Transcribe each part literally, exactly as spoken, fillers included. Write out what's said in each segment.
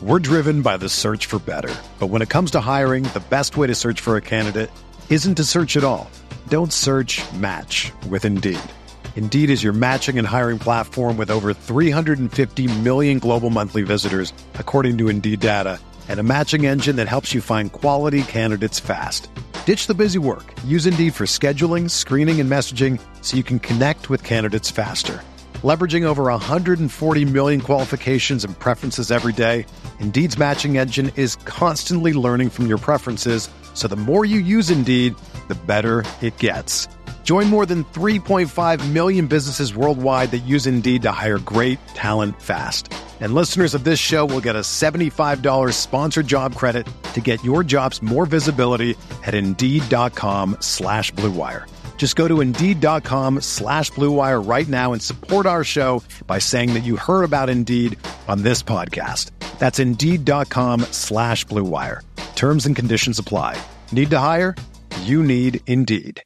We're driven by the search for better. But when it comes to hiring, the best way to search for a candidate isn't to search at all. Don't search, match with Indeed. Indeed is your matching and hiring platform with over three hundred fifty million global monthly visitors, according to Indeed data, and a matching engine that helps you find quality candidates fast. Ditch the busy work. Use Indeed for scheduling, screening, and messaging so you can connect with candidates faster. Leveraging over one hundred forty million qualifications and preferences every day, Indeed's matching engine is constantly learning from your preferences, so the more you use Indeed, the better it gets. Join more than three point five million businesses worldwide that use Indeed to hire great talent fast. And listeners of this show will get a seventy-five dollars sponsored job credit to get your jobs more visibility at Indeed.com slash Blue Wire. Just go to Indeed.com slash Blue Wire right now and support our show by saying that you heard about Indeed on this podcast. That's Indeed.com slash Blue Wire. Terms and conditions apply. Need to hire? You need Indeed.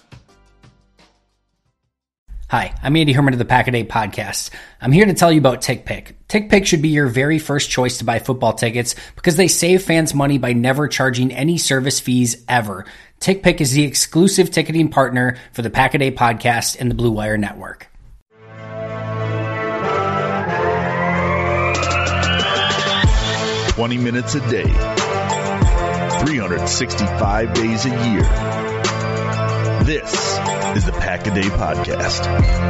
Hi, I'm Andy Herman of the Pack a Day Podcast. I'm here to tell you about TickPick. TickPick should be your very first choice to buy football tickets because they save fans money by never charging any service fees ever. TickPick is the exclusive ticketing partner for the Pack a Day Podcast and the Blue Wire Network. twenty minutes a day, three hundred sixty-five days a year. This is the Pack a Day Podcast.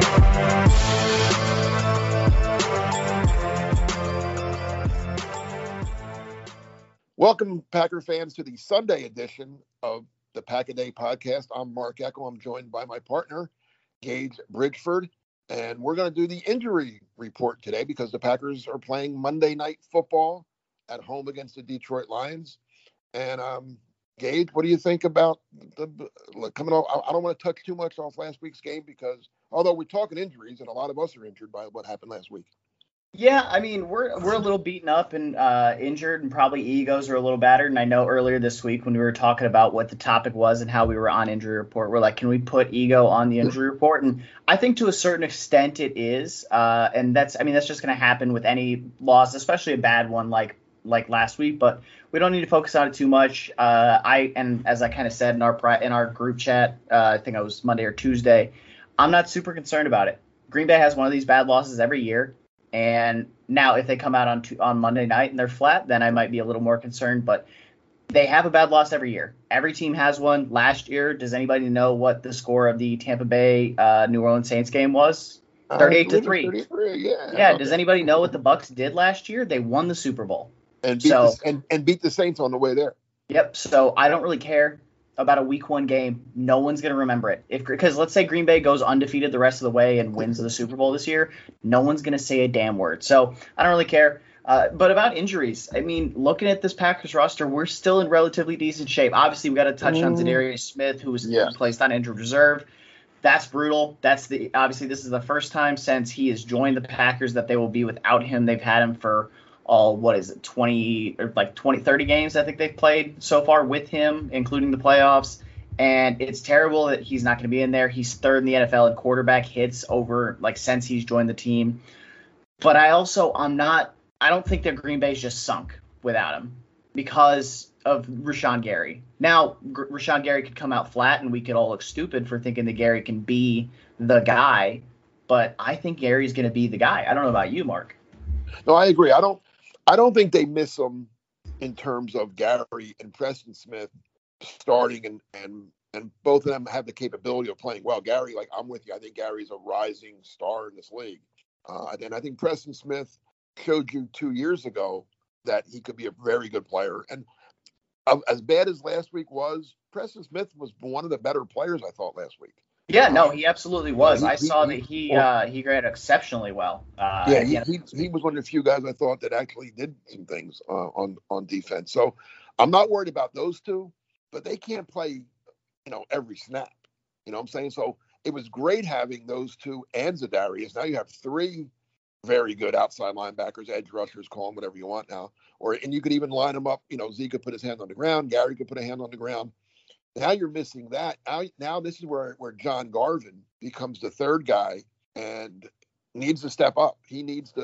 Welcome, Packer fans, to the Sunday edition of the Pack a Day Podcast. I'm Mark Eckel. I'm joined by my partner, Gage Bridgeford, and we're going to do the injury report today because the Packers are playing Monday Night Football at home against the Detroit Lions. And um, Gage, what do you think about the like, coming off? I, I don't want to touch too much off last week's game because although we're talking injuries and a lot of us are injured by what happened last week. Yeah, I mean, we're we're a little beaten up and uh, injured, and probably egos are a little battered. And I know earlier this week when we were talking about what the topic was and how we were on injury report, we're like, can we put ego on the injury report? And I think to a certain extent it is. Uh, and that's, I mean, that's just going to happen with any loss, especially a bad one like like last week. But we don't need to focus on it too much. Uh, I and as I kind of said in our pri- in our group chat, uh, I think it was Monday or Tuesday, I'm not super concerned about it. Green Bay has one of these bad losses every year. And now if they come out on t- on Monday night and they're flat, then I might be a little more concerned. But they have a bad loss every year. Every team has one. Last year, does anybody know what the score of the Tampa Bay uh, New Orleans Saints game was? thirty-eight to three. thirty-three, yeah. Yeah. Okay. Does anybody know what the Bucks did last year? They won the Super Bowl. And beat, so, the, and, and beat the Saints on the way there. Yep. So I don't really care about a week one game. No one's going to remember it. If because let's say Green Bay goes undefeated the rest of the way and wins the Super Bowl this year, no one's going to say a damn word. So I don't really care. Uh, but about injuries, I mean, looking at this Packers roster, we're still in relatively decent shape. Obviously, we got to touch mm. on Zadarius Smith, who was yeah. placed on injured reserve. That's brutal. That's the obviously this is the first time since he has joined the Packers that they will be without him. They've had him for all, what is it, twenty or like twenty, thirty games I think they've played so far with him, including the playoffs. And it's terrible that he's not going to be in there. He's third in the N F L in quarterback hits over like since he's joined the team. But I also, I'm not, I don't think that Green Bay's just sunk without him because of Rashawn Gary. Now, G- Rashawn Gary could come out flat and we could all look stupid for thinking that Gary can be the guy. But I think Gary's going to be the guy. I don't know about you, Mark. No, I agree. I don't, I don't think they miss him in terms of Gary and Preston Smith starting and, and, and both of them have the capability of playing well. Gary, like I'm with you. I think Gary's a rising star in this league. Uh, and I think Preston Smith showed you two years ago that he could be a very good player. And uh, as bad as last week was, Preston Smith was one of the better players I thought last week. Yeah, no, he absolutely was. He, I he, saw he, that he uh, he ran exceptionally well. Uh, yeah, he, he, he was one of the few guys I thought that actually did some things uh, on on defense. So I'm not worried about those two, but they can't play, you know, every snap. You know what I'm saying? So it was great having those two and Zadarius. Now you have three very good outside linebackers, edge rushers, call them whatever you want now. Or and you could even line them up. You know, Zeke could put his hand on the ground. Gary could put a hand on the ground. Now you're missing that. Now, now this is where, where John Garvin becomes the third guy and needs to step up. He needs to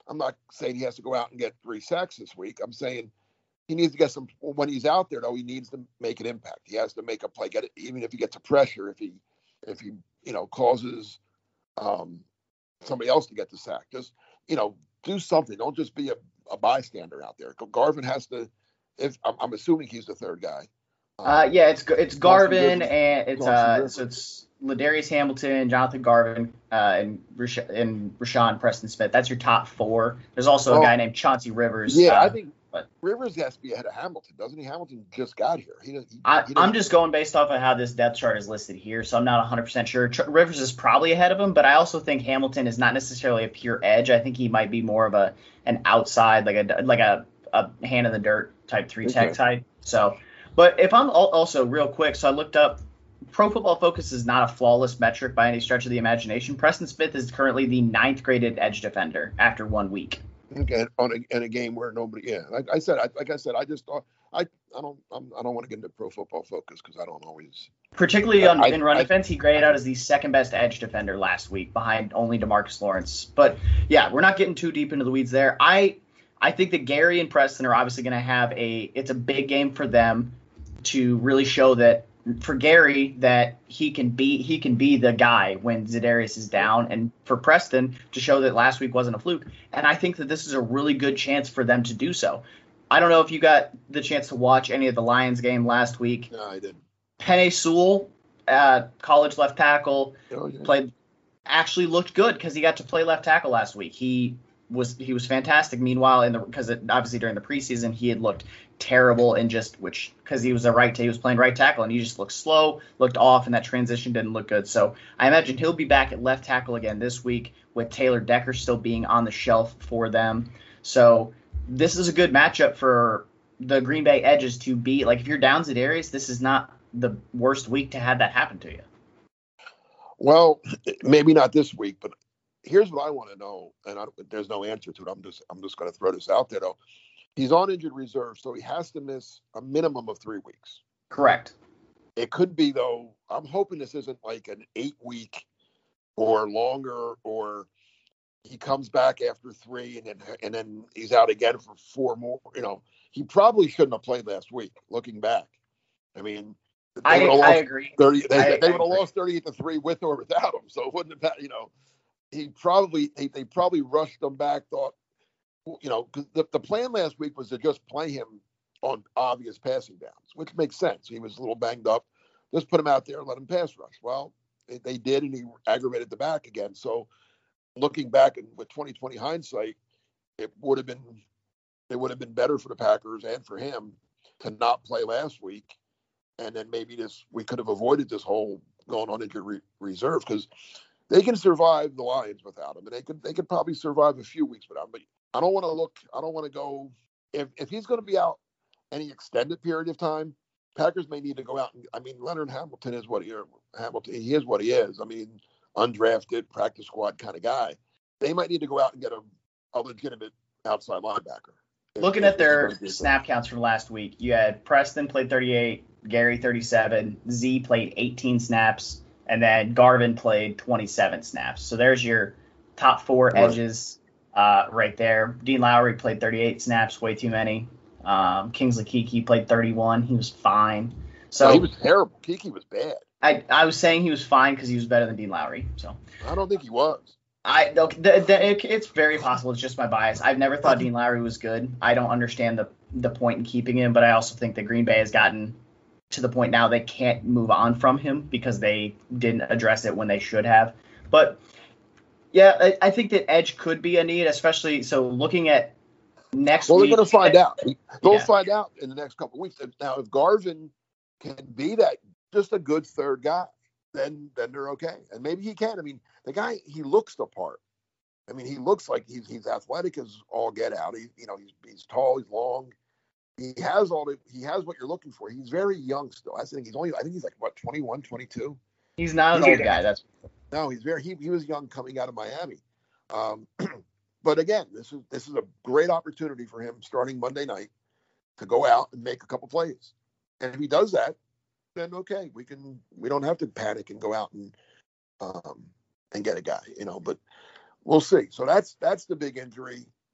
I'm not saying he has to go out and get three sacks this week. I'm saying he needs to get some. When he's out there, though, he needs to make an impact. He has to make a play. Get it, even if he gets a pressure. If he, if he, you know, causes um, somebody else to get the sack. Just, you know, do something. Don't just be a, a bystander out there. Garvin has to. If I'm, I'm assuming he's the third guy. Um, uh, yeah, it's it's Garvin Rivers, and it's uh, so it's Ladarius Hamilton, Jonathan Garvin, uh, and Rash- and Rashawn Preston Smith. That's your top four. There's also oh, a guy named Chauncey Rivers. Yeah, uh, I think but Rivers has to be ahead of Hamilton, doesn't he? Hamilton just got here. He, he, I, he I'm just going based off of how this depth chart is listed here, so I'm not one hundred percent sure. Tr- Rivers is probably ahead of him, but I also think Hamilton is not necessarily a pure edge. I think he might be more of a an outside, like a like a, a hand in the dirt type three tech Okay. type. So, but if I'm al- also real quick, so I looked up. Pro Football Focus is not a flawless metric by any stretch of the imagination. Preston Smith is currently the ninth graded edge defender after one week. Okay, on a, in a game where nobody, yeah, like I said, I, like I said, I just thought I, I don't, I'm, I don't want to get into Pro Football Focus because I don't always. Particularly on, I- in run I- defense, he graded out as the second best edge defender last week, behind only DeMarcus Lawrence. But yeah, we're not getting too deep into the weeds there. I, I think that Gary and Preston are obviously going to have a. It's a big game for them to really show that. For Gary, that he can be he can be the guy when Za'Darius is down, and for Preston to show that last week wasn't a fluke. And I think that this is a really good chance for them to do so. I don't know if you got the chance to watch any of the Lions game last week. No, I didn't. Penei Sewell, uh, college left tackle, Oh, yeah. played actually looked good because he got to play left tackle last week. He was he was fantastic. Meanwhile, in the because obviously during the preseason he had looked terrible and just which because he was a right he was playing right tackle and he just looked slow, looked off, and that transition didn't look good. So I imagine he'll be back at left tackle again this week with Taylor Decker still being on the shelf for them. So this is a good matchup for the Green Bay Edges to beat. Like if you're down Za'Darius, this is not the worst week to have that happen to you. Well, maybe not this week, but here's what I want to know, and I, there's no answer to it. I'm just, I'm just going to throw this out there though. He's on injured reserve, so he has to miss a minimum of three weeks. Correct. It could be though. I'm hoping this isn't like an eight week or longer, or he comes back after three and then and then he's out again for four more. You know, he probably shouldn't have played last week. Looking back, I mean, they I, would've I lost agree. thirty. They, I- they I would have agree. lost thirty-eight to three with or without him. So it wouldn't have. You know, he probably they, they probably rushed him back. Thought, you know, because the, the plan last week was to just play him on obvious passing downs, which makes sense. He was a little banged up. Just put him out there and let him pass rush. Well, they, they did, and he aggravated the back again. So looking back and with twenty twenty hindsight, it would have been it would have been better for the Packers and for him to not play last week, and then maybe this we could have avoided this whole going on injured re- reserve because they can survive the Lions without him, and they could they could probably survive a few weeks without him. But I don't want to look. I don't want to go if if he's going to be out any extended period of time. Packers may need to go out and. I mean, Leonard Hamilton is what he Hamilton. He is what he is. I mean, undrafted practice squad kind of guy. They might need to go out and get a, a legitimate outside linebacker. Looking at their snap counts from last week, you had Preston played thirty-eight, Gary thirty-seven, Z played eighteen snaps, and then Garvin played twenty-seven snaps. So there's your top four Right. edges uh, right there. Dean Lowry played thirty-eight snaps, way too many. Um, Kingsley Keke played thirty-one. He was fine. So No, he was terrible. Kiki was bad. I, I was saying he was fine because he was better than Dean Lowry. So I don't think he was. I okay, the, the, it, it's very possible. It's just my bias. I've never thought Dean Lowry was good. I don't understand the the point in keeping him, but I also think that Green Bay has gotten to the point now they can't move on from him because they didn't address it when they should have. But yeah, I, I think that edge could be a need, especially so looking at next Well, week. they're going to find out. They'll Yeah. find out in the next couple of weeks. Now, if Garvin can be that, just a good third guy, then then they're okay. And maybe he can. I mean, the guy, he looks the part. I mean, he looks like he's he's athletic as all get out. He, you know, he's he's tall, he's long. He has all the he has what you're looking for. He's very young still. I think he's only I think he's like what twenty-one, twenty-two. He's not an old guy. That's No, he's very he, he was young coming out of Miami. Um, but again, this is this is a great opportunity for him starting Monday night to go out and make a couple plays. And if he does that, then okay, we can we don't have to panic and go out and um and get a guy, you know, but we'll see. So that's that's the big injury.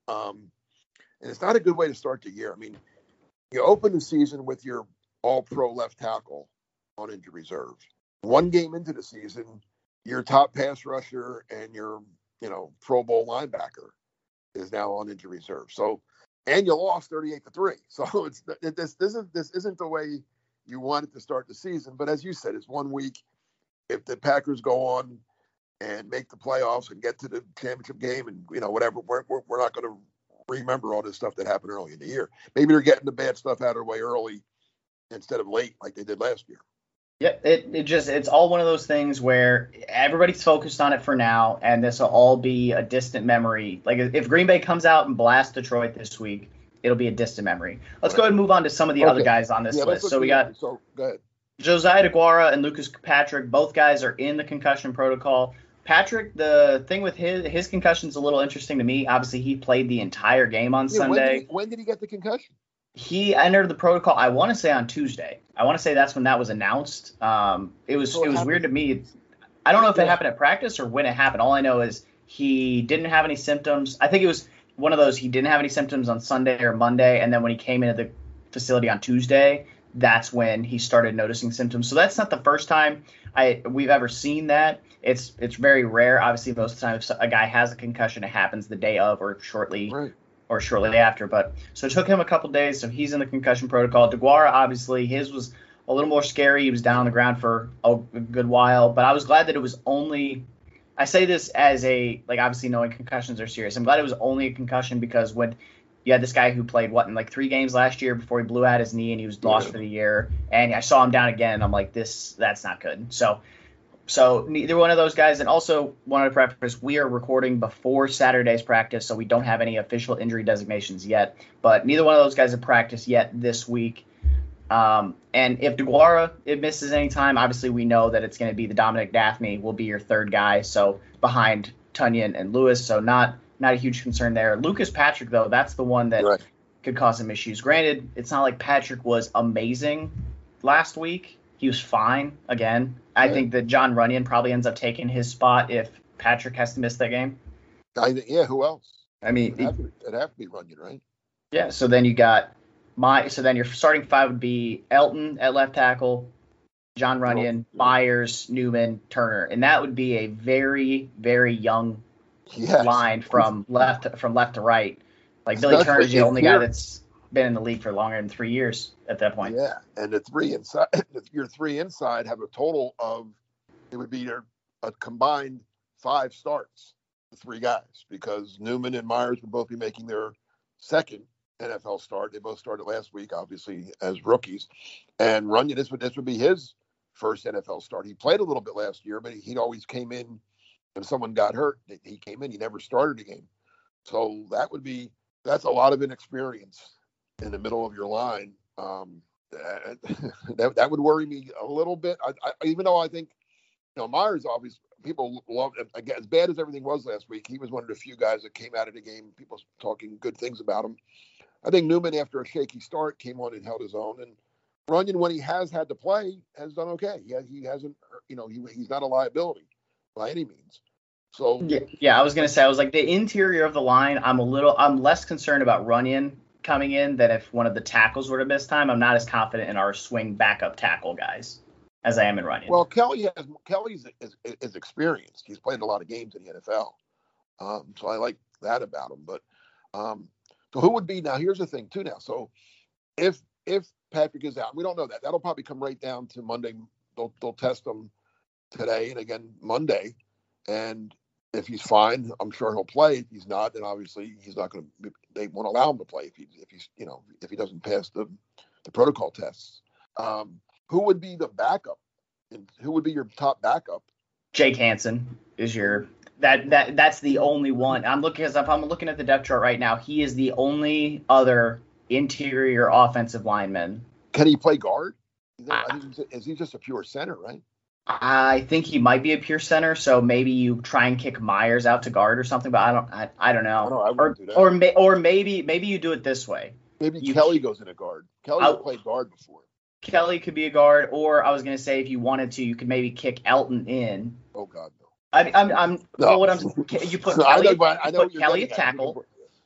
Um, and it's not a good way to start the year. I mean, you open the season with your all-pro left tackle on injured reserve. One game into the season, your top pass rusher and your, you know, Pro Bowl linebacker is now on injured reserve. So, and you lost thirty-eight to three. So it's this this isn't this isn't the way you wanted to start the season. But as you said, it's one week. If the Packers go on and make the playoffs and get to the championship game and, you know, whatever, we're we're, we're not going to remember all this stuff that happened early in the year. Maybe they're getting the bad stuff out of the way early instead of late like they did last year. Yeah, it, it just it's all one of those things where everybody's focused on it for now, and this will all be a distant memory. Like if Green Bay comes out and blasts Detroit this week, it'll be a distant memory. Let's right. go ahead and move on to some of the okay. other guys on this yeah, list. So we got so, go ahead. Josiah DeGuara and Lucas Patrick. Both guys are in the concussion protocol. Patrick, the thing with his his concussion is a little interesting to me. Obviously, he played the entire game on yeah, Sunday. When did, he, when did he get the concussion? He entered the protocol, I want to say on Tuesday. I want to say that's when that was announced. Um, it was so it was happened. weird to me. I don't know if yeah. it happened at practice or when it happened. All I know is he didn't have any symptoms. I think it was one of those he didn't have any symptoms on Sunday or Monday, and then when he came into the facility on Tuesday, that's when he started noticing symptoms. So that's not the first time I we've ever seen that. It's it's very rare. Obviously, most of the time if a guy has a concussion, it happens the day of or shortly. Right. or shortly after. But so it took him a couple days, so he's in the concussion protocol. DeGuara, obviously, his was a little more scary. He was down on the ground for a good while, but I was glad that it was only – I say this as a – like, obviously knowing concussions are serious. I'm glad it was only a concussion because when you had this guy who played, what, in like three games last year before he blew out his knee and he was lost yeah. for the year, and I saw him down again, and I'm like, this – that's not good. So – So neither one of those guys, and also wanted to preface, we are recording before Saturday's practice, so we don't have any official injury designations yet. But neither one of those guys have practiced yet this week. Um, and if DeGuara it misses any time, obviously we know that it's going to be the Dominic Daphne will be your third guy, so behind Tunyon and Lewis, so not not a huge concern there. Lucas Patrick, though, that's the one that right. could cause some issues. Granted, it's not like Patrick was amazing last week. He was fine again. I think that John Runyon probably ends up taking his spot if Patrick has to miss that game. I, yeah, who else? I mean, it'd have, to, it'd have to be Runyon, right? Yeah. So then you got my. So then your starting five would be Elton at left tackle, John Runyon, oh, Myers, Newman, Turner, and that would be a very, very young yes. line from left from left to right. Like Billy Turner's the only guy that's been in the league for longer than three years at that point. Yeah, and the three inside, your three inside have a total of, it would be their, a combined five starts, the three guys, because Newman and Myers would both be making their second N F L start. They both started last week, obviously, as rookies. And Runyon, this would, this would be his first N F L start. He played a little bit last year, but he, he always came in when someone got hurt. He came in, he never started a game. So that would be, that's a lot of inexperience in the middle of your line. Um, that, that that would worry me a little bit. I, I, even though I think, you know, Myers, obviously, people love him. Again, as bad as everything was last week, he was one of the few guys that came out of the game, people talking good things about him. I think Newman, after a shaky start, came on and held his own. And Runyon, when he has had to play, has done okay. He, has, he hasn't, you know, he, he's not a liability by any means. So yeah, yeah, I was going to say, I was like, the interior of the line, I'm a little, I'm less concerned about Runyon coming in than if one of the tackles were to miss time. I'm not as confident in our swing backup tackle guys as I am in Runyon. Well, Kelly has Kelly's is, is, is experienced. He's played a lot of games in the N F L, um, so I like that about him. But um, so who would be now? Here's the thing too. Now, so if if Patrick is out, we don't know that. That'll probably come right down to Monday. They'll they'll test him today and again Monday, and if he's fine, I'm sure he'll play. If he's not, then obviously he's not going to. They won't allow him to play if he if he's you know if he doesn't pass the the protocol tests. Um, who would be the backup? And who would be your top backup? Jake Hansen is your that that that's the only one. I'm looking as if I'm looking at the depth chart right now. He is the only other interior offensive lineman. Can he play guard? Is, that, uh, is he just a pure center, right? I think he might be a pure center, so maybe you try and kick Myers out to guard or something. But I don't, I, I don't know. I don't, I or do that. or, may, or maybe maybe you do it this way. Maybe you, Kelly goes in a guard. Kelly played guard before. Kelly could be a guard, or I was going to say if you wanted to, you could maybe kick Elton in. Oh God, no. I, I'm, I'm. No. Well, what I'm, you put Kelly, I know, I know you put Kelly at tackle.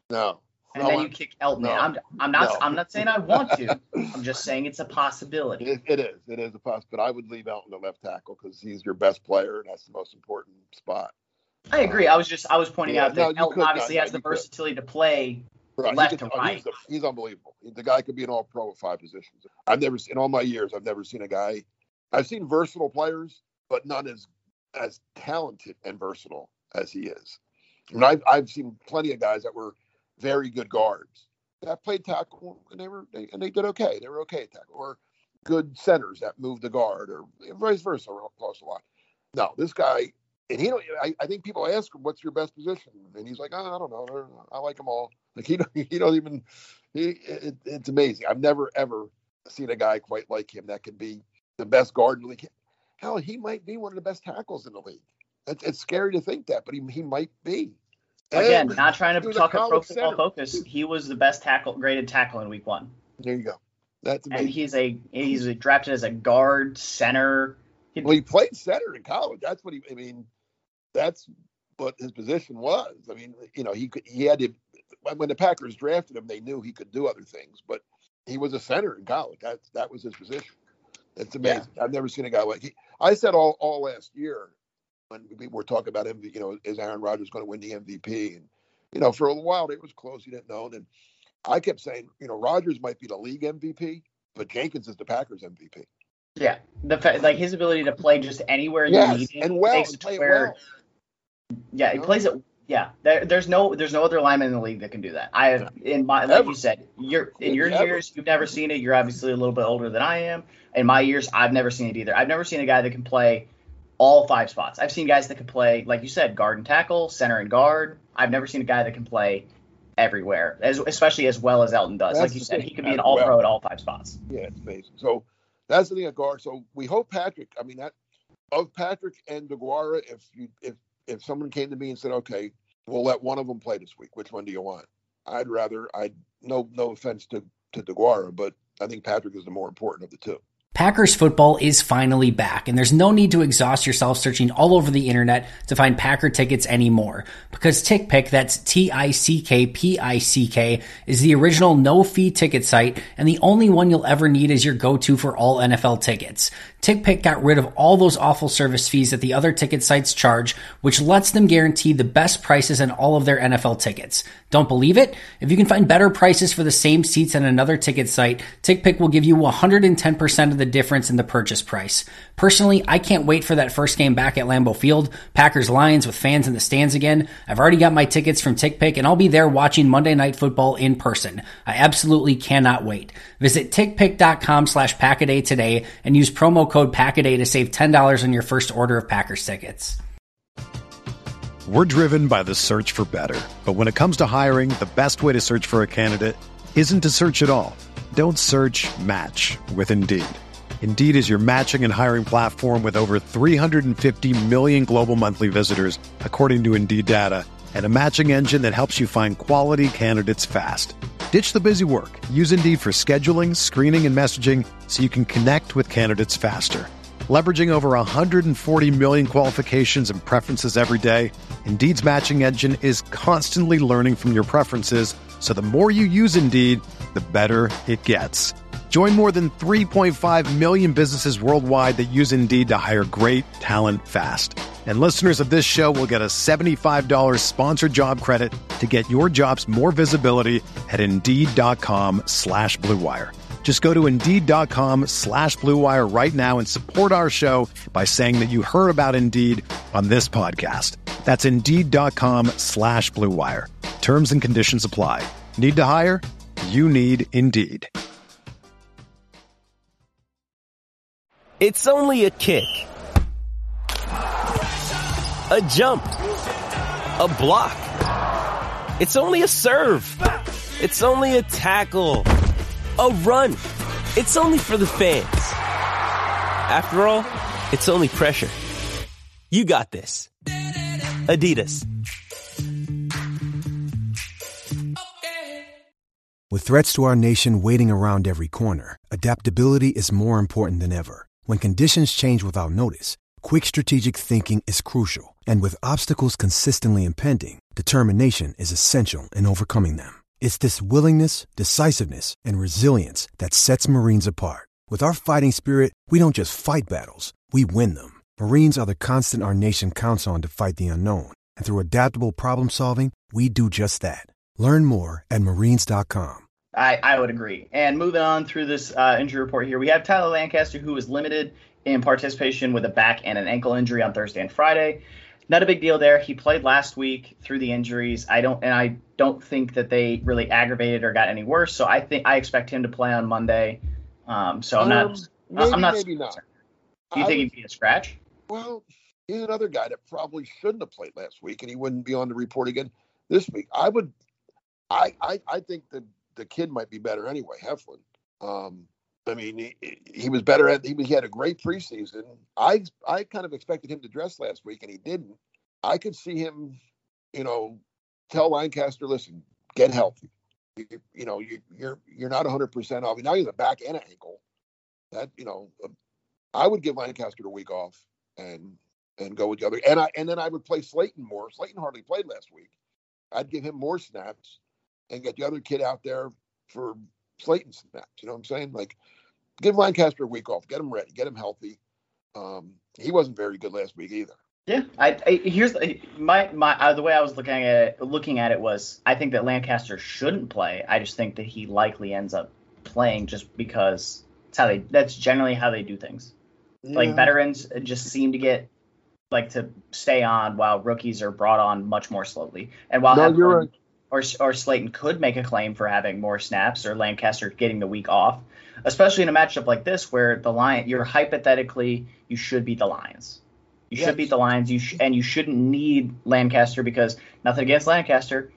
No. And no, then I'm, you kick Elton no, in. I'm, I'm not. no. I'm not saying I want to. I'm just saying it's a possibility. It, it is. It is a possibility. But I would leave Elton at left tackle because he's your best player, and that's the most important spot. I agree. I was just. I was pointing Yeah, out that no, Elton could, obviously no, has no, the versatility could. to play right. left could, to right. He's, a, he's unbelievable. The guy could be an all-pro at five positions. I've never, in all my years, I've never seen a guy. I've seen versatile players, but none as as talented and versatile as he is. And I've I've seen plenty of guys that were very good guards that played tackle, and they were they, and they did okay. They were okay at tackle, or good centers that moved the guard, or vice versa, across a lot. No, this guy, and he don't. I, I think people ask him, "What's your best position?" And he's like, oh, "I don't know. I like them all." Like he don't, he don't even. He, it, it's amazing. I've never ever seen a guy quite like him that could be the best guard in the league. Hell, he might be one of the best tackles in the league. It's, it's scary to think that, but he he might be. Again, And not trying to talk a pro football center. focus. He was the best tackle, graded tackle in week one. There you go. That's amazing. And he's a he's a drafted as a guard, center. He, well, he played center in college. That's what he. I mean, that's what his position was. I mean, you know, he could, he had to. When the Packers drafted him, they knew he could do other things, but he was a center in college. That's that was his position. It's amazing. Yeah. I've never seen a guy like he. I said all all last year when we were talking about him, you know, is Aaron Rodgers going to win the M V P? And you know, for a while it was close. You didn't know. And I kept saying, you know, Rodgers might be the league M V P, but Jenkins is the Packers M V P. Yeah, the like his ability to play just anywhere you yes, need him, and well, makes and play where, well. Yeah, he you know? plays it. Yeah, there, there's no there's no other lineman in the league that can do that. I have in my like Ever. you said, you're in your Ever. years you've never seen it. You're obviously a little bit older than I am. In my years, I've never seen it either. I've never seen a guy that can play all five spots. I've seen guys that can play, like you said, guard and tackle, center and guard. I've never seen a guy that can play everywhere, as especially as well as Elton does. That's like you the said, thing. he could be an As all pro well. at all five spots. Yeah, it's amazing. So that's the thing at guard. So we hope Patrick. I mean, that of Patrick and DeGuara. If you if if someone came to me and said, okay, we'll let one of them play this week, which one do you want? I'd rather. I no no offense to to DeGuara, but I think Patrick is the more important of the two. Packers football is finally back, and there's no need to exhaust yourself searching all over the internet to find Packer tickets anymore. Because TickPick, that's T I C K P I C K, is the original no-fee ticket site, and the only one you'll ever need as your go-to for all N F L tickets. TickPick got rid of all those awful service fees that the other ticket sites charge, which lets them guarantee the best prices on all of their N F L tickets. Don't believe it? If you can find better prices for the same seats on another ticket site, TickPick will give you one hundred ten percent of the difference in the purchase price. Personally, I can't wait for that first game back at Lambeau Field, Packers-Lions with fans in the stands again. I've already got my tickets from TickPick, and I'll be there watching Monday Night Football in person. I absolutely cannot wait. Visit tickpick.com slash Packaday today and use promo code Packaday to save ten dollars on your first order of Packers tickets. We're driven by the search for better. But when it comes to hiring, the best way to search for a candidate isn't to search at all. Don't search, match with Indeed. Indeed is your matching and hiring platform with over three hundred fifty million global monthly visitors, according to Indeed data, and a matching engine that helps you find quality candidates fast. Ditch the busy work. Use Indeed for scheduling, screening, and messaging so you can connect with candidates faster. Leveraging over one hundred forty million qualifications and preferences every day, Indeed's matching engine is constantly learning from your preferences, so the more you use Indeed, the better it gets. Join more than three point five million businesses worldwide that use Indeed to hire great talent fast. And listeners of this show will get a seventy-five dollars sponsored job credit to get your jobs more visibility at Indeed.com slash Blue Wire. Just go to Indeed.com slash Blue Wire right now and support our show by saying that you heard about Indeed on this podcast. That's Indeed.com slash Blue Wire. Terms and conditions apply. Need to hire? You need Indeed. It's only a kick, a jump, a block. It's only a serve. It's only a tackle, a run. It's only for the fans. After all, it's only pressure. You got this. Adidas. With threats to our nation waiting around every corner, adaptability is more important than ever. When conditions change without notice, quick strategic thinking is crucial. And with obstacles consistently impending, determination is essential in overcoming them. It's this willingness, decisiveness, and resilience that sets Marines apart. With our fighting spirit, we don't just fight battles, we win them. Marines are the constant our nation counts on to fight the unknown. And through adaptable problem solving, we do just that. Learn more at marines dot com. I, I would agree. And moving on through this uh, injury report here, we have Tyler Lancaster, who was limited in participation with a back and an ankle injury on Thursday and Friday. Not a big deal there. He played last week through the injuries. I don't, and I don't think that they really aggravated or got any worse. So I think I expect him to play on Monday. Um, so I'm Um, not. maybe, I'm not. maybe not. Do you I think would- he'd be a scratch? Well, he's another guy that probably shouldn't have played last week, and he wouldn't be on the report again this week. I would, I, I, I think the the kid might be better anyway. Heflin. Um, I mean, he, he was better at. He, he had a great preseason. I, I kind of expected him to dress last week, and he didn't. I could see him, you know, tell Lancaster, listen, get healthy. You, you know, you, you're you're not one hundred percent off. Now he's a back and an ankle. That, you know, I would give Lancaster a week off and and go with the other. And I and then I would play Slayton more. Slayton hardly played last week. I'd give him more snaps and get the other kid out there for Slayton snaps. You know what I'm saying? Like, give Lancaster a week off. Get him ready. Get him healthy. Um, he wasn't very good last week either. Yeah, I, I here's the, my my uh, the way I was looking at it. Looking at it was I think that Lancaster shouldn't play. I just think that he likely ends up playing just because it's how they. That's generally how they do things. Yeah. Like veterans just seem to get like to stay on while rookies are brought on much more slowly. And while No, Heflin you're right. or or Slayton could make a claim for having more snaps or Lancaster getting the week off, especially in a matchup like this where the Lion you're hypothetically you should beat the Lions. You Yes. should beat the Lions. You sh- and you shouldn't need Lancaster because nothing against Lancaster,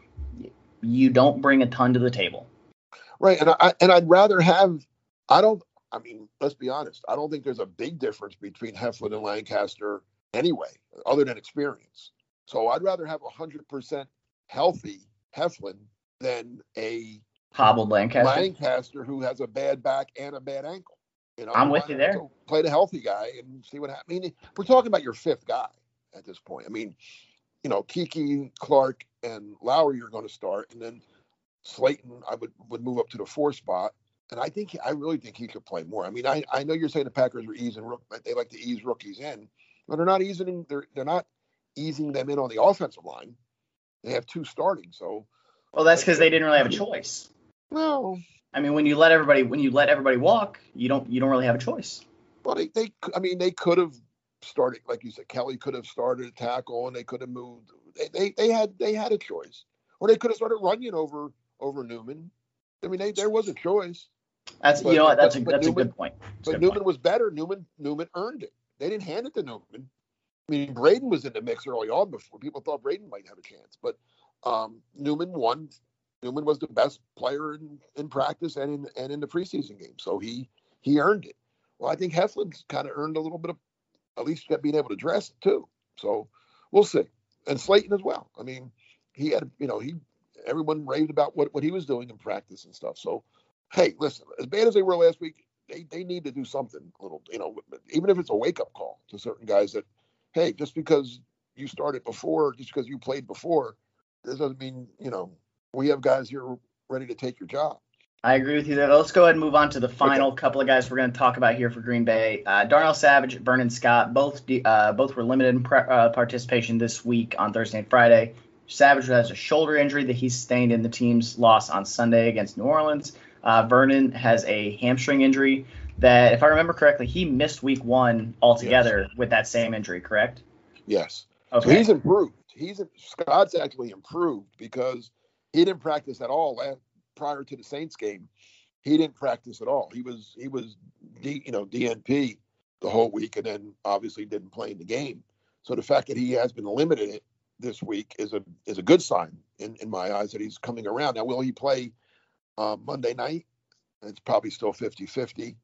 you don't bring a ton to the table. Right, and I and I'd rather have. I don't. I mean, let's be honest. I don't think there's a big difference between Heflin and Lancaster anyway, other than experience. So I'd rather have a hundred percent healthy Heflin than a Hobbled Lancaster. Lancaster who has a bad back and a bad ankle. You know, I'm with you there. So play the healthy guy and see what happens. I mean, we're talking about your fifth guy at this point. I mean, you know, Kiki, Clark, and Lowry are going to start, and then Slayton, I would, would move up to the four spot. And I think I really think he could play more. I mean, I, I know you're saying the Packers are easing, they like to ease rookies in, but they're not easing. They're they're not easing them in on the offensive line. They have two starting, so. Well, that's because they didn't really have a choice. No. I mean, when you let everybody when you let everybody walk, you don't you don't really have a choice. Well, they, they I mean, they could have started, like you said, Kelly could have started a tackle, and they could have moved. They they, they had they had a choice, or they could have started Runyon over over Newman. I mean, they, there was a choice. That's But- you know what that's but- a but that's Newman- a good point. That's a But good Newman point. was better. Newman Newman earned it. They didn't hand it to Newman. I mean, Braden was in the mix early on before people thought Braden might have a chance, but um, Newman won. Newman was the best player in, in practice and in and in the preseason game, so he he earned it. Well, I think Heflin's kind of earned a little bit of, at least being able to dress it too. So we'll see. And Slayton as well. I mean, he had, you know, he everyone raved about what, what he was doing in practice and stuff. So, hey, listen, as bad as they were last week, they, they need to do something a little, you know, even if it's a wake up call to certain guys that, hey, just because you started before, just because you played before, this doesn't mean, you know, we have guys here ready to take your job. I agree with you there. Let's go ahead and move on to the final okay. couple of guys we're going to talk about here for Green Bay. Uh, Darnell Savage, Vernon Scott, both uh, both were limited in pre- uh, participation this week on Thursday and Friday. Savage has a shoulder injury that he sustained in the team's loss on Sunday against New Orleans. Uh, Vernon has a hamstring injury that, if I remember correctly, he missed week one altogether yes. with that same injury, correct? Yes. Okay. So he's improved. He's Scott's actually improved because he didn't practice at all last, prior to the Saints game. He didn't practice at all. He was he was D, you know D N P the whole week, and then obviously didn't play in the game. So the fact that he has been limited this week is a is a good sign in, in my eyes that he's coming around. Now, will he play uh, Monday night? It's probably still fifty-fifty.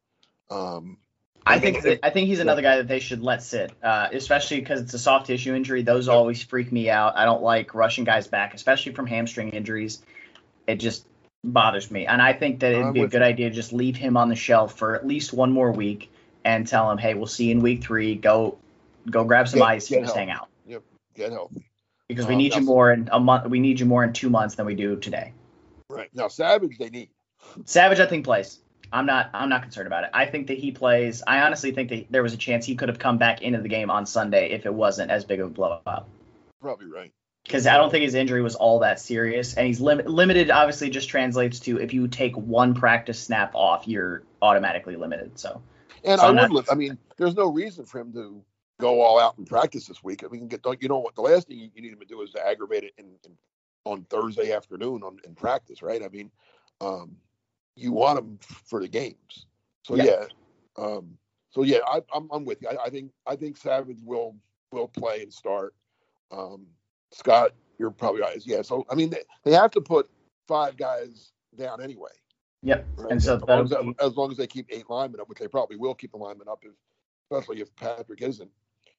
Um, I think that, I think he's another guy that they should let sit, uh, especially because it's a soft tissue injury. Those always freak me out. I don't like rushing guys back, especially from hamstring injuries. It just bothers me. And I think that it'd be a good idea to just leave him on the shelf for at least one more week and tell him, hey, we'll see you in week three. Go go grab some get, ice get and just help. hang out. Yep. Get healthy. Because we Um, need now- you more in a month. We need you more in two months than we do today. Right. Now, Savage, they need. Savage, I think, plays. I'm not. I'm not concerned about it. I think that he plays. I honestly think that there was a chance he could have come back into the game on Sunday if it wasn't as big of a blowout. Probably right. Because I don't think his injury was all that serious, and he's lim- limited. Obviously, just translates to if you take one practice snap off, you're automatically limited. So, And So I I'm would not- look. I mean, there's no reason for him to go all out in practice this week. I mean, get you know what the last thing you need him to do is to aggravate it in, in on Thursday afternoon on in practice, right? I mean, um, you want him for the games. So Yeah. yeah, um, so yeah, I, I'm I'm with you. I, I think I think Savage will will play and start. Um, Scott, you're probably right. Yeah. So I mean, they, they have to put five guys down anyway. yep. Right? And so as, long as, that'll be- as long as they keep eight linemen up, which they probably will keep the linemen up, if, especially if Patrick isn't.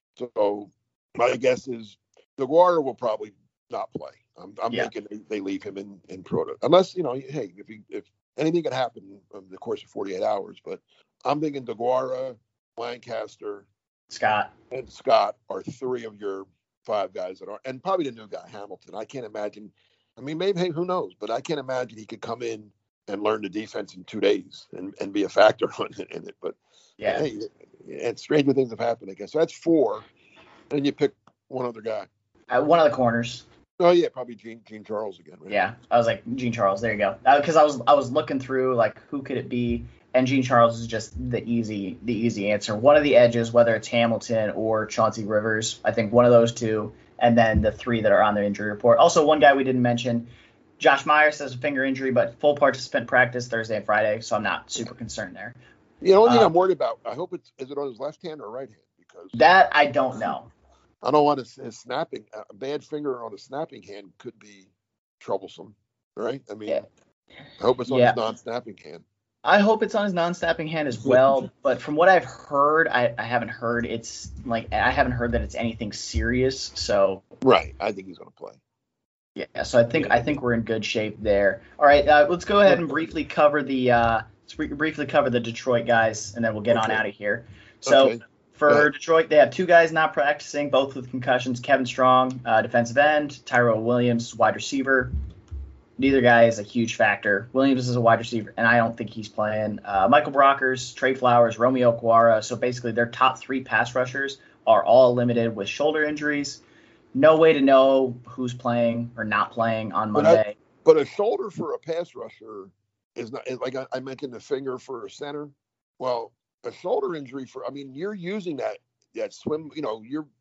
So my guess is DeGuara will probably not play. I'm, I'm Yeah. thinking they, they leave him in in Proto, unless you know, hey, if he, if anything could happen over the course of forty-eight hours. But I'm thinking DeGuara, Lancaster, Scott. and Scott are three of your five guys that are, and probably the new guy Hamilton. I can't imagine. I mean, maybe hey, who knows? But I can't imagine he could come in and learn the defense in two days and, and be a factor in it. But Yeah. hey, and stranger things have happened, I guess. So that's four, and you pick one other guy. Uh, one of the corners. Oh yeah, probably Gene Gene Charles again, right? Yeah, I was like Gene Charles. There you go. Because I was I was looking through like who could it be, and Gene Charles is just the easy the easy answer. One of the edges, whether it's Hamilton or Chauncey Rivers, I think one of those two, and then the three that are on the injury report. Also, one guy we didn't mention, Josh Myers has a finger injury, but full participant practice Thursday and Friday, so I'm not super concerned there. The only thing Uh, I'm worried about, I hope it's is it on his left hand or right hand, because That I don't know. I don't want his, his snapping. A bad finger on a snapping hand could be troublesome, right? I mean, Yeah. I hope it's on Yeah. his non-snapping hand. I hope it's on his non-snapping hand as well, but from what I've heard, I, I haven't heard it's like I haven't heard that it's anything serious. So Right. I think he's going to play. yeah, so I think I think we're in good shape there. All right, uh, let's go ahead and briefly cover the uh, let's br- briefly cover the Detroit guys, and then we'll get on Okay. out of here. So Okay. Go for ahead. Detroit, they have two guys not practicing, both with concussions. Kevin Strong, uh, defensive end. Tyrell Williams, wide receiver. Neither guy is a huge factor. Williams is a wide receiver, and I don't think he's playing. Uh, Michael Brockers, Trey Flowers, Romeo Okwara. So basically, their top three pass rushers are all limited with shoulder injuries. No way to know who's playing or not playing on But I- Monday. But a shoulder for a pass rusher is not is like I, I mentioned the finger for a center. Well, a shoulder injury for I mean you're using that that swim. You know you're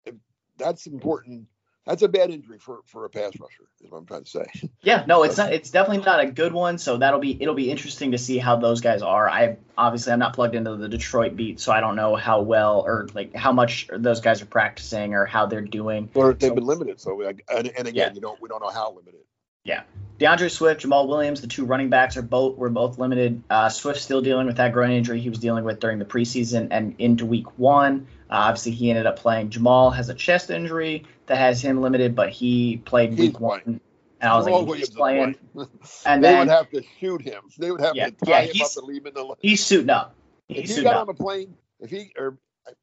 that's important. That's a bad injury for, for a pass rusher, is what I'm trying to say. Yeah, no, it's not. It's definitely not a good one. So that'll be it'll be interesting to see how those guys are. I obviously I'm not plugged into the Detroit beat, so I don't know how well or like how much those guys are practicing or how they're doing. Or they've So- been limited. So and, and again, Yeah. you don't we don't know how limited. Yeah, DeAndre Swift, Jamal Williams, the two running backs are both were both limited. Uh, Swift's still dealing with that groin injury he was dealing with during the preseason and into week one. Uh, obviously, he ended up playing. Jamal has a chest injury that has him limited, but he played He's week one. playing. And I was Jamal like, Williams he's is playing. playing. And they then would have to shoot him. They would have Yeah, to tie yeah, him up he's- and leave him in the. he's suiting up. If He's he suiting got up. on a plane, if he or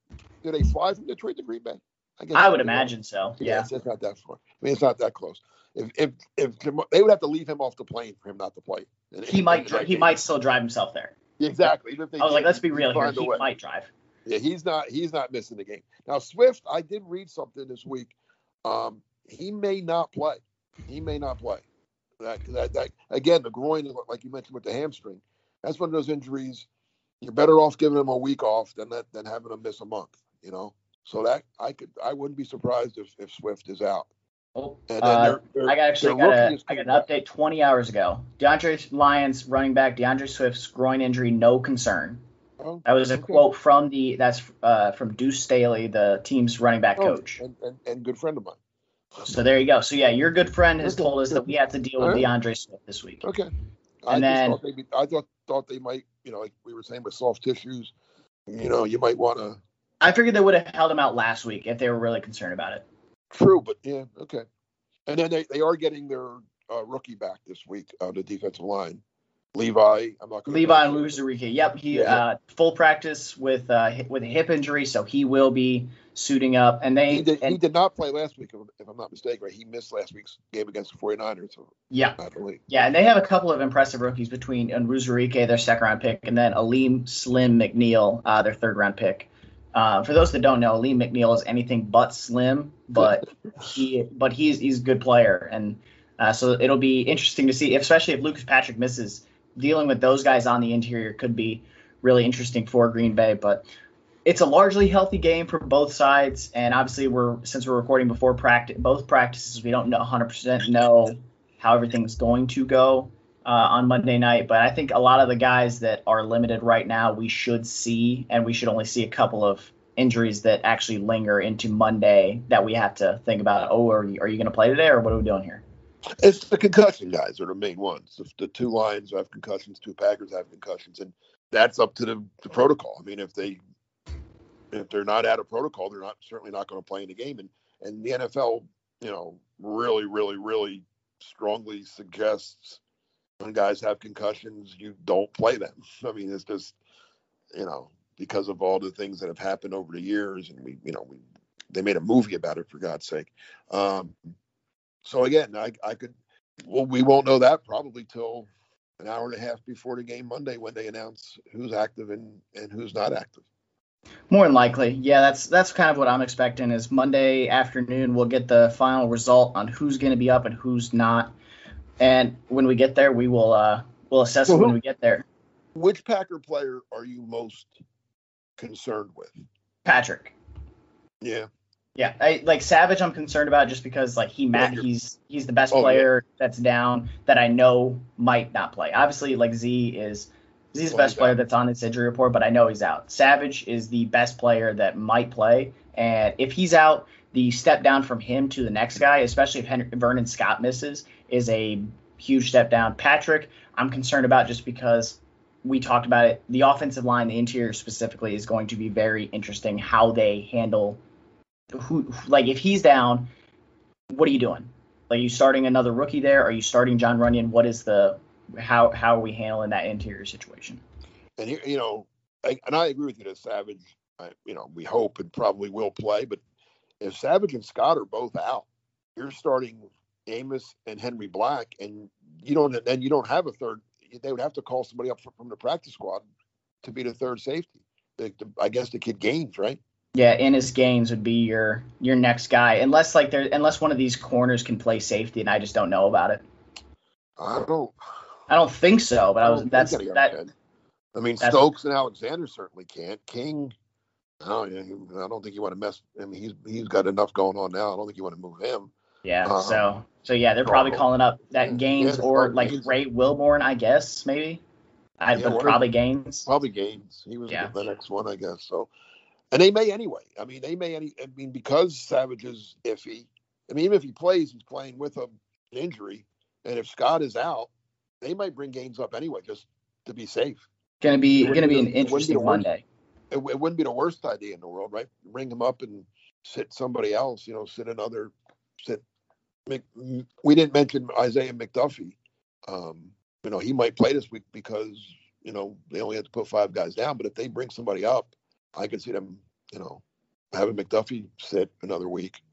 do they fly from Detroit to Green Bay? guess I would they will. imagine so. Yeah, Yeah. it's, it's not that far. I mean, it's not that close. If if if Jamal, they would have to leave him off the plane for him not to play. And- He and- might and dri- that he game. might still drive himself there. Exactly. Even if they I was like, did, let's be he'd real here. find a He way. might drive. Yeah, he's not. He's not missing the game. Now Swift, I did read something this week. Um, he may not play. He may not play. That, that, that again, the groin, like you mentioned with the hamstring, that's one of those injuries. You're better off giving him a week off than that than having him miss a month. You know, so that I could I wouldn't be surprised if, if Swift is out. Oh, And then uh, their- their- I got actually their got, a, rookie is I got an coming back. update twenty hours ago. DeAndre Lyons, running back, DeAndre Swift's groin injury, no concern. Oh, That was a okay. quote from the that's uh, from Deuce Staley, the team's running back Oh, coach. and, and, and good friend of mine. So there you go. So yeah, your good friend has Okay. told us that we have to deal with All right. DeAndre Swift this week. Okay. I And just then- thought maybe I thought thought they might, you know, like we were saying with soft tissues, you know, you might want to. I figured they would have held him out last week if they were really concerned about it. True, but yeah, okay. And then they, they are getting their uh, rookie back this week on the defensive line. Levi, I'm not going Levi Luzarike. Yep, he Yeah. uh, full practice with uh, hi- with a hip injury, so he will be suiting up. And they he did, and, he did not play last week, if I'm not mistaken, right? He missed last week's game against the 49ers. So yeah. I believe. Yeah, and they have a couple of impressive rookies between Onwuzurike, their second-round pick, and then Aleem Slim McNeil, uh, their third-round pick. Uh, for those that don't know, Aleem McNeil is anything but slim, but he but he's he's a good player, and uh, so it'll be interesting to see, especially if Lucas Patrick misses. Dealing with those guys on the interior could be really interesting for Green Bay, but it's a largely healthy game for both sides, and obviously we're since we're recording before practice, both practices, we don't know one hundred percent know how everything's going to go uh, on Monday night. But I think a lot of the guys that are limited right now, we should see, and we should only see a couple of injuries that actually linger into Monday that we have to think about. Oh, are you, are you going to play today, or what are we doing here? It's the concussion guys are the main ones. The, the two Lions have concussions, two Packers have concussions, and that's up to the, the protocol. I mean, if they if they're not out of protocol, they're not certainly not going to play in the game. And and the N F L, you know, really, really, really strongly suggests when guys have concussions, you don't play them. I mean, it's just, you know, because of all the things that have happened over the years, and we, you know, we they made a movie about it, for God's sake. Um, so again, I, I could, well, we won't know that probably till an hour and a half before the game Monday when they announce who's active and, and who's not active. More than likely. Yeah, that's that's kind of what I'm expecting is Monday afternoon we'll get the final result on who's going to be up and who's not. And when we get there, we will uh, we'll assess So it when who- we get there. Which Packer player are you most concerned with? Patrick. Yeah. Yeah, I, like Savage, I'm concerned about just because like he Matt, Yeah, you're- he's he's the best Oh, yeah. player that's down that I know might not play. Obviously, like Z is Z's the Well, best he's player out. that's on his injury report, but I know he's out. Savage is the best player that might play, and if he's out, the step down from him to the next guy, especially if Henry, Vernon Scott misses, is a huge step down. Patrick, I'm concerned about just because we talked about it. The offensive line, the interior specifically, is going to be very interesting how they handle. Who like if he's down, what are you doing? Like, are you starting another rookie there? Are you starting John Runyon? What is the how how are we handling that interior situation? And he, you know, I, and I agree with you that Savage, I, you know, we hope and probably will play. But if Savage and Scott are both out, you're starting Amos and Henry Black, and you don't. Then you don't have a third. They would have to call somebody up from the practice squad to be the third safety. The, the, I guess the kid Gaines, right? Yeah, Ennis Gaines would be your your next guy, unless like there unless one of these corners can play safety, and I just don't know about it. I don't. I don't think so, but I I was don't think that's any of that. them can. I mean, that's- Stokes and Alexander certainly can't. King, oh, yeah, I don't think you want to mess. I mean, he's he's got enough going on now. I don't think you want to move him. Yeah, Uh, so so yeah, they're probably Darnold. calling up that Yeah, Gaines yeah, or Darnold like Gaines. Ray Wilborn, I guess maybe. I Yeah, but or- probably Gaines. Probably Gaines. He was Yeah. the next one, I guess. So, and they may anyway. I mean, they may any. I mean, because Savage is iffy. I mean, even if he plays, he's playing with a, an injury, and if Scott is out, they might bring Gaines up anyway, just to be safe. Gonna be It wouldn't gonna be be an the- it wouldn't be interesting the worst. Monday. It, it wouldn't be the worst idea in the world, right? Bring him up and sit somebody else. You know, sit another. Sit. Mc- We didn't mention Isaiah McDuffie. Um, you know, he might play this week because you know they only had to put five guys down. But if they bring somebody up, I could see them, you know, having McDuffie sit another week,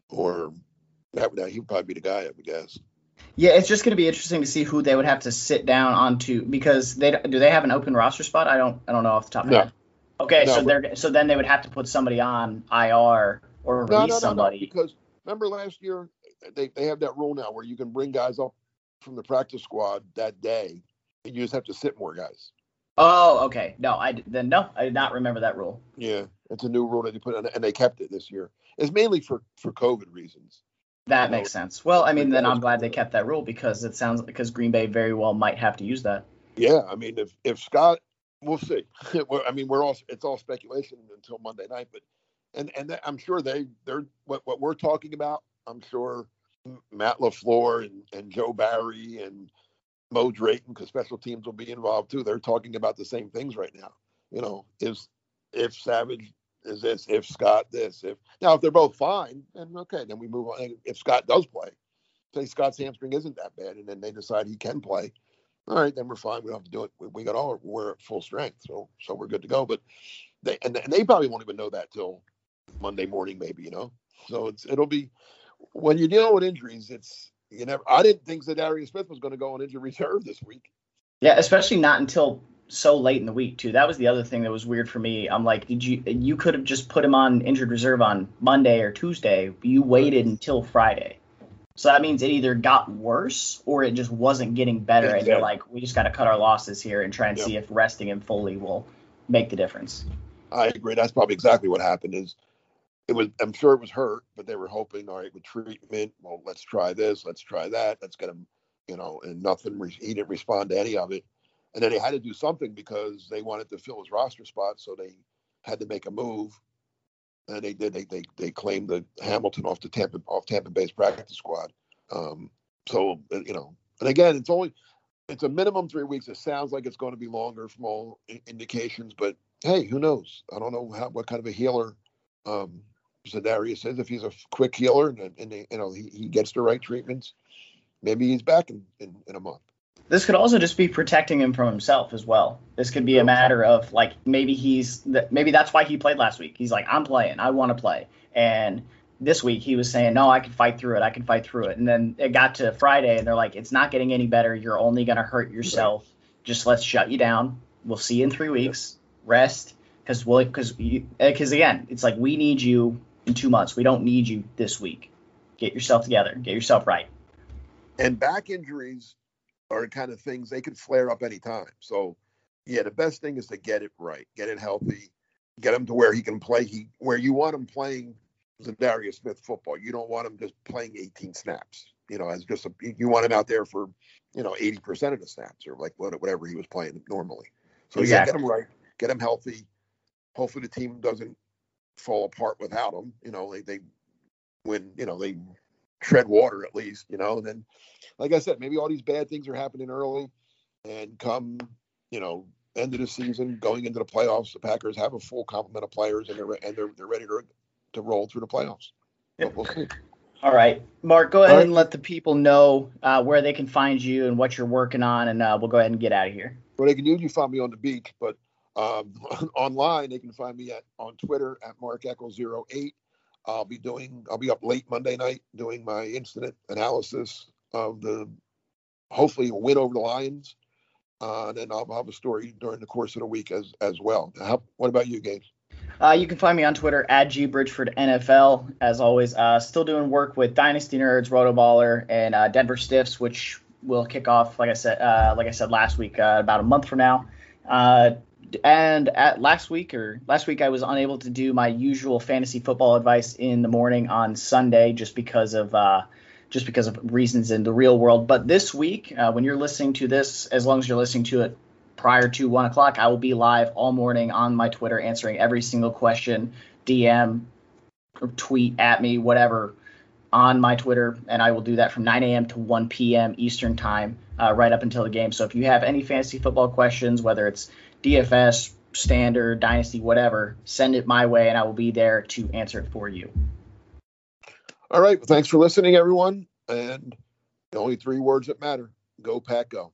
or that would he'd probably be the guy, I would guess. Yeah, it's just gonna be interesting to see who they would have to sit down onto because they do they have an open roster spot? I don't I don't know off the top of my No. head. Okay, No, so but- they're so then they would have to put somebody on I R or No, release no, no, somebody. no. Because remember last year they they have that rule now where you can bring guys up from the practice squad that day, and you just have to sit more guys. Oh, okay. No, I d- then no, I did not remember that rule. Yeah, it's a new rule that they put in, and they kept it this year. It's mainly for for COVID reasons. That No. makes sense. Well, I mean, then I'm glad they Regardless. kept that rule because it sounds because Green Bay very well might have to use that. Yeah, I mean, if if Scott, we'll see. We're- I mean, we're all it's all speculation until Monday night, but and and I'm sure they they're what what we're talking about. I'm sure Matt LaFleur and and Joe Barry and Mo Drayton, because special teams will be involved too. They're talking about the same things right now. You know, is if Savage is this, if Scott this, if now if they're both fine, then okay, then we move on. If Scott does play, say Scott's hamstring isn't that bad, and then they decide he can play. All right, then we're fine. We don't have to do it. We, we got all we're at full strength, so so we're good to go. But they and, and they probably won't even know that till Monday morning, maybe, you know. So it's it'll be when you're dealing with injuries. It's you never. I didn't think Zadarius Smith was going to go on injury reserve this week. Yeah, especially not until so late in the week too. That was the other thing that was weird for me. I'm like, did you you could have just put him on injured reserve on Monday or Tuesday. But you waited until Friday. So that means it either got worse or it just wasn't getting better. And you're like, we just got to cut our losses here and try and yep. see if resting him fully will make the difference. I agree. That's probably exactly what happened. Is it was? I'm sure it was hurt, but they were hoping, all right, with treatment, well, let's try this, let's try that, let's get him, you know, and nothing. He didn't respond to any of it, and then they had to do something because they wanted to fill his roster spot, so they had to make a move. And they did. They they they claimed the Hamilton off the Tampa off Tampa Bay's practice squad. Um, so you know, and again, it's only it's a minimum three weeks. It sounds like it's going to be longer from all indications, but hey, who knows? I don't know how what kind of a healer um, Zadarius is. If he's a quick healer and, and you know he, he gets the right treatments, maybe he's back in, in, in a month. This could also just be protecting him from himself as well. This could be a matter of like maybe he's maybe that's why he played last week. He's like, I'm playing, I want to play. And this week he was saying, no, I can fight through it. I can fight through it. And then it got to Friday and they're like, it's not getting any better. You're only going to hurt yourself. Right. Just let's shut you down. We'll see you in three weeks. Yep. Rest. Because we'll, because because again, it's like we need you in two months. We don't need you this week. Get yourself together. Get yourself right. And back injuries are the kind of things they could flare up anytime. So, yeah, the best thing is to get it right, get it healthy, get him to where he can play. He where you want him playing Zadarius Smith football. You don't want him just playing eighteen snaps. You know, as just a, you want him out there for you know eighty percent of the snaps or like whatever he was playing normally. So exactly. yeah, get him right, get him healthy. Hopefully, the team doesn't fall apart without him. You know, they they win. You know, they tread water at least. You know, and then. Like I said, maybe all these bad things are happening early, and come, you know, end of the season, going into the playoffs, the Packers have a full complement of players, and they're and they're they're ready to to roll through the playoffs. Yep. We'll see. All right, Mark, go ahead right. and let the people know uh, where they can find you and what you're working on, and uh, we'll go ahead and get out of here. Well, they can usually find me on the beach, but um, online they can find me at on Twitter at Mark Echo zero eight. I'll be doing I'll be up late Monday night doing my incident analysis of the hopefully a win over the Lions, uh, and then I'll have a story during the course of the week as as well. How, what about you, Gabe? Uh, you can find me on Twitter at G Bridgeford N F L. As always, uh, still doing work with Dynasty Nerds, Rotoballer, and uh, Denver Stiffs, which will kick off, like I said, uh, like I said last week, uh, about a month from now. Uh, and at last week or last week, I was unable to do my usual fantasy football advice in the morning on Sunday, just because of. Uh, just because of reasons in the real world. But this week, uh, when you're listening to this, as long as you're listening to it prior to one o'clock, I will be live all morning on my Twitter answering every single question, D M, or tweet at me, whatever, on my Twitter. And I will do that from nine a.m. to one p.m. Eastern time, uh, right up until the game. So if you have any fantasy football questions, whether it's D F S, standard, dynasty, whatever, send it my way and I will be there to answer it for you. All right. Well, thanks for listening, everyone. And the only three words that matter: go, Pack, go.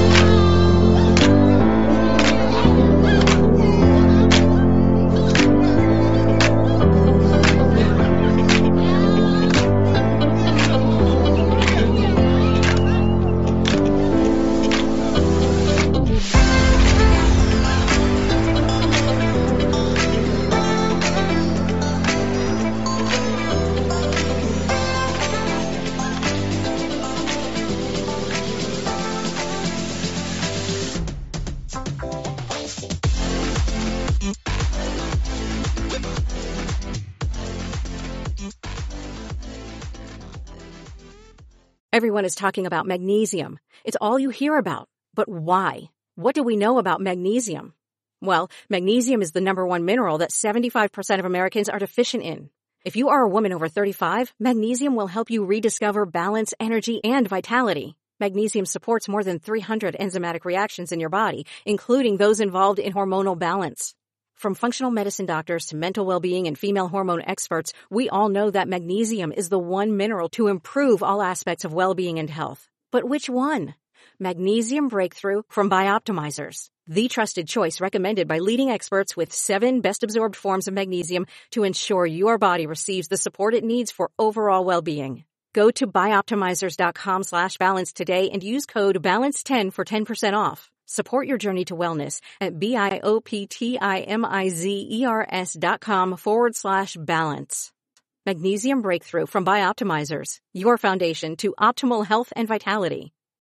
Everyone is talking about magnesium. It's all you hear about. But why? What do we know about magnesium? Well, magnesium is the number one mineral that seventy-five percent of Americans are deficient in. If you are a woman over thirty-five, magnesium will help you rediscover balance, energy, and vitality. Magnesium supports more than three hundred enzymatic reactions in your body, including those involved in hormonal balance. From functional medicine doctors to mental well-being and female hormone experts, we all know that magnesium is the one mineral to improve all aspects of well-being and health. But which one? Magnesium Breakthrough from Bioptimizers, the trusted choice recommended by leading experts with seven best-absorbed forms of magnesium to ensure your body receives the support it needs for overall well-being. Go to bioptimizers.com slash balance today and use code balance ten for ten percent off. Support your journey to wellness at B-I-O-P-T-I-M-I-Z-E-R-S dot com forward slash balance. Magnesium Breakthrough from Bioptimizers, your foundation to optimal health and vitality.